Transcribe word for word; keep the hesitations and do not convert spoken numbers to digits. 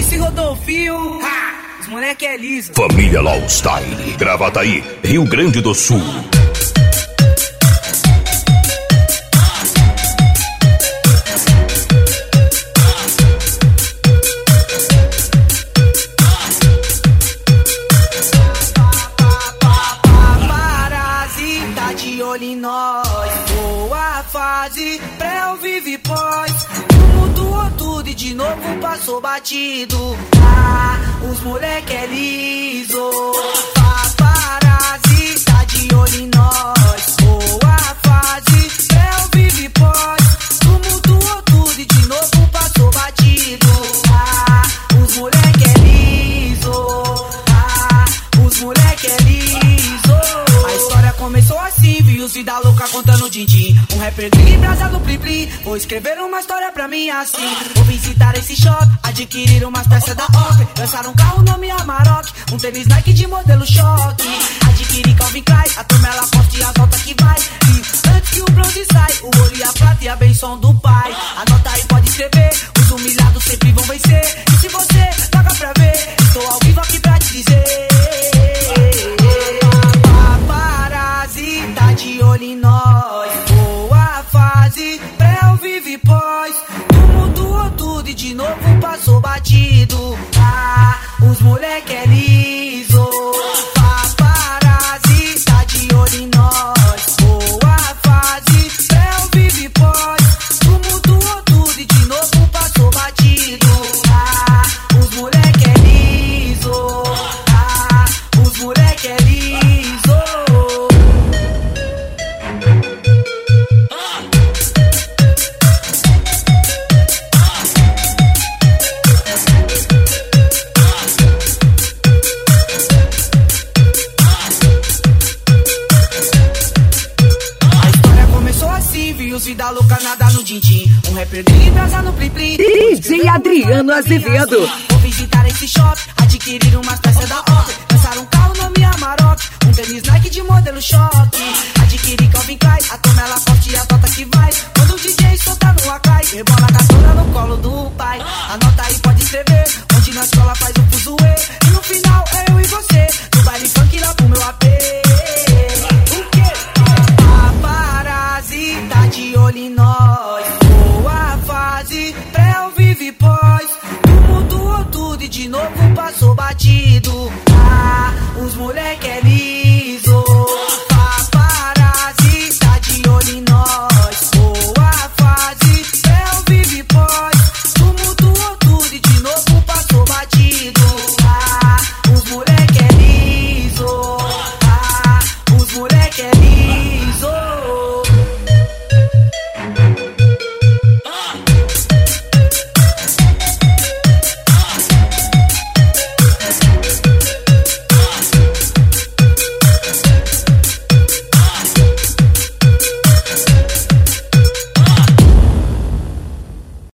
M C Rodolfinho, ha! Os moleque é liso. Família Law Style, Gravataí, Rio Grande do Sul. Parasita de olho em nós, boa fase, pré ou vive pós. Mudou tudo e de novo passou batido. Ah, os moleque é liso. Parasita de olho em nós, boa fase, pré ou vive pós. Mudou tudo e de novo passou batido. Ah, os moleque é liso. Ah, os moleque é liso. A história começou assim, vi os vida louca contando din-din. Um rapper gringo embrasado plim-plim. Vou escrever uma história pra mim assim. Vou visitar esse shop, adquirir umas peças da Opel. Lançar um carro nome Amarok, um tênis Nike de modelo choque. Adquirir Calvin Klein, a turma ela posta e a volta que vai. E antes que o bronze sai, o ouro e a prata e a benção do pai. Anota aí, pode escrever, os humilhados sempre vão vencer. E se você paga pra ver, estou ao vivo aqui pra te dizer. Parasita de olho em nós, boa fase, pré ou vive pós. Mudou tudo e de novo passou batido. Ah, os moleque é liso. Parasita de olho em nós, boa fase, pré ou vive pós. Mudou tudo e de novo passou batido. Ah, os moleque é liso. Ah, os moleque é liso. Vida louca, nada no din-din. Um rapper de brasa no plim-plim. D J Adriano Azevedo. Vou visitar esse shop, adquirir umas peças da Opel. Lançar um carro nome Amarok, um tênis Nike de modelo choque. Adquirir Calvin Klein, a turma ela forte e a tota que vai. Quando o D J solta no Acai, rebola a gastura no colo do pai. Anota aí, pode escrever, onde na escola faz o fuzuê. E no final é eu e você, no baile funk lá pro meu A P. Parasita de olho em nós, boa fase, pré ou vive pós. Mudou tudo e de novo passou batido.